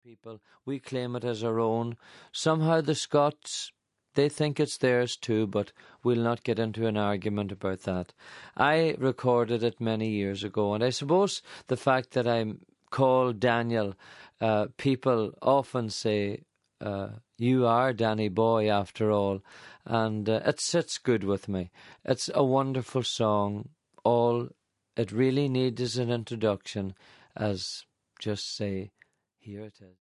people. We claim it as our own. Somehow the Scots, they think it's theirs too, but we'll not get into an argument about that. I recorded it many years ago, and I suppose the fact that I'm called Daniel, people often say, you are Danny Boy after all, and it sits good with me. It's a wonderful song. All it really needs is an introduction, as just say, here it is.